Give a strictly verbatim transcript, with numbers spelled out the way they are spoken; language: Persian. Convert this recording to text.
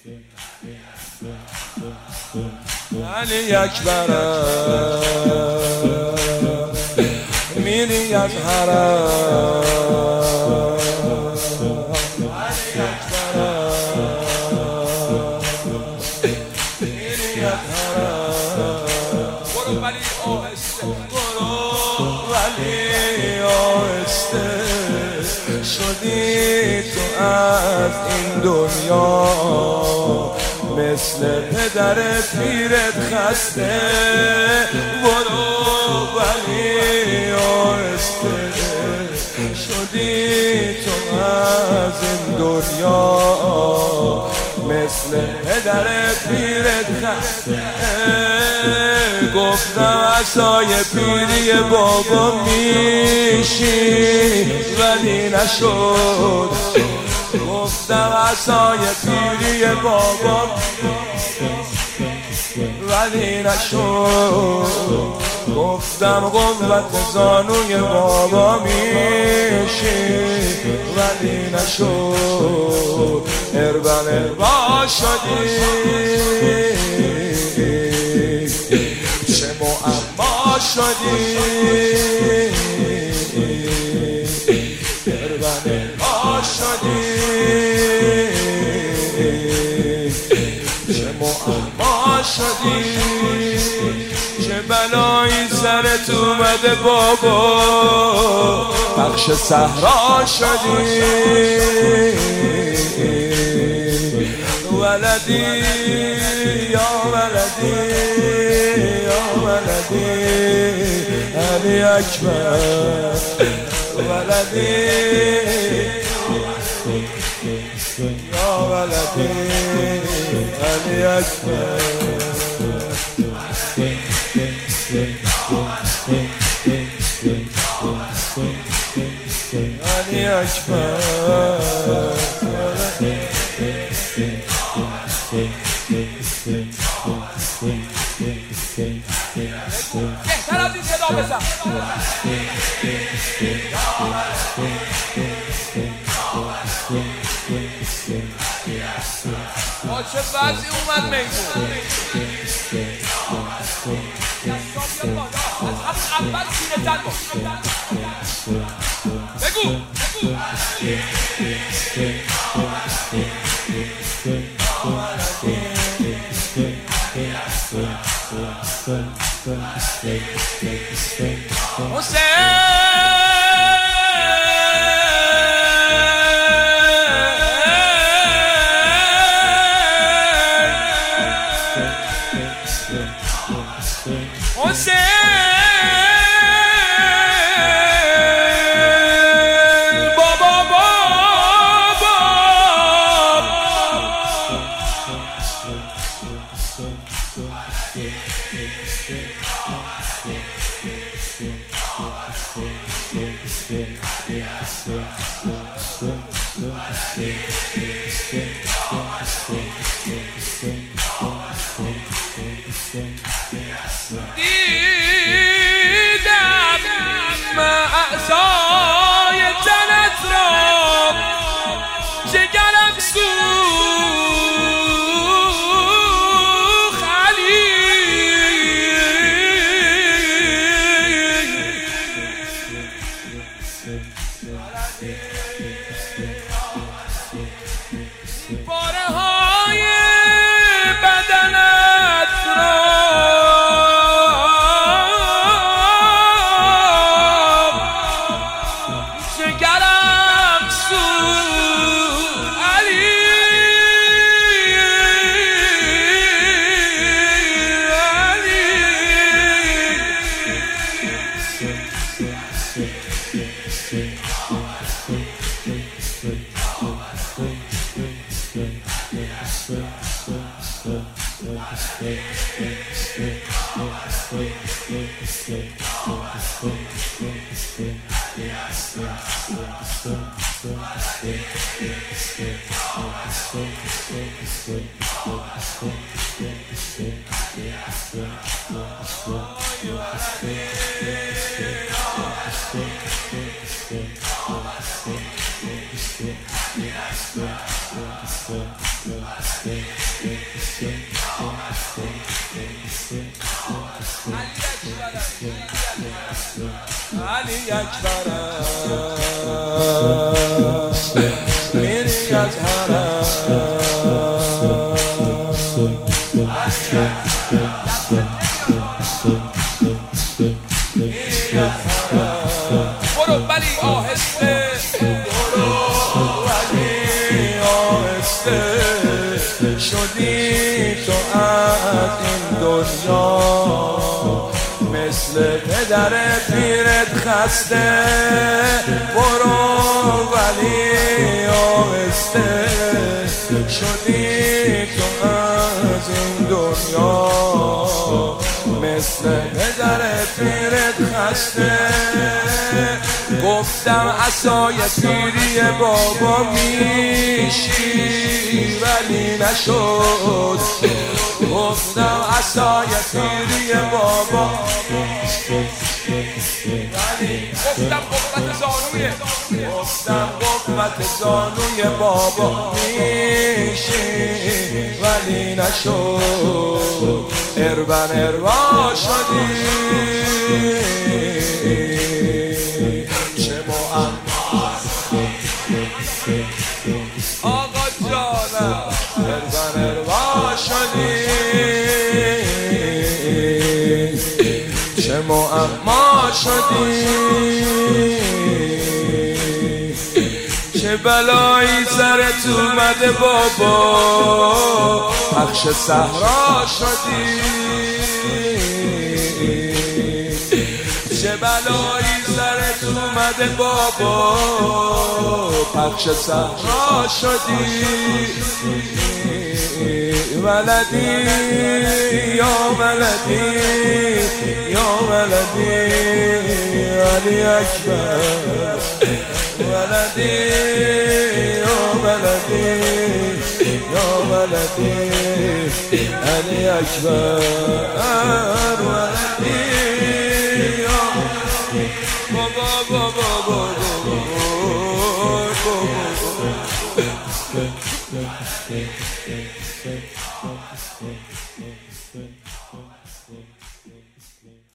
علی اکبرم میری از حرم، علی اکبرم میری از حرم. برو ولی آهسته، برو ولی آهسته، شدی تو از این دنیا مثل پدر پیرت خسته. برو ولی آهسته، شدی تو از این دنیا مثل پدر پیرت خسته. گفتم عصای پیری بابا میشی ولی نشد، گفتم عصای پیری بابا ولی نشد، گفتم قوت زانوی بابا میشی ولی نشد. اربن اربا شدی چه معما شدی، اربن اربا شدی چه معما شدی. چه بلایی سرت اومده بابا، بخش صحرا شدی. ولدی یا ولدی یا ولدی علی اکبر، ولدی یا ولدی علی اکبر. علی اکبر بهتر از این صدا بزن. با چه وضعی اومد میمون، از همون اول سینه زن بگو بگو. دیدم مأسای تنت را، جگرم سوخت علی. پاره های بدنت را جگرم سوخت علی. علی علی اکبر میری از حرم برو ولی آهسته برو ولی آهسته شدی تو از این دنیا مثل پدر پیرت خسته برو ولی آهسته شدی تو از این دنیا مثل پدر پیرت خسته گفتم عصای پیری بابا میشی ولی نشد گفتم عصای پیری بابا گفتم قوت زانوی گفتم قوت زانوی بابا میشی ولی نشد اربن اروا شدی چه معما آقا جانم اربن اروا شدی چه معما شدی چه بلایی سرت اومده بابا پخش صحرا شدی چه بلایی سرت اومده بابا پخش صحرا شدی ولدی یا ولدی یا ولدی علی اکبر ولدی یا ولدی یا ولدی علی اکبر ولدی یا بابا بابا بابا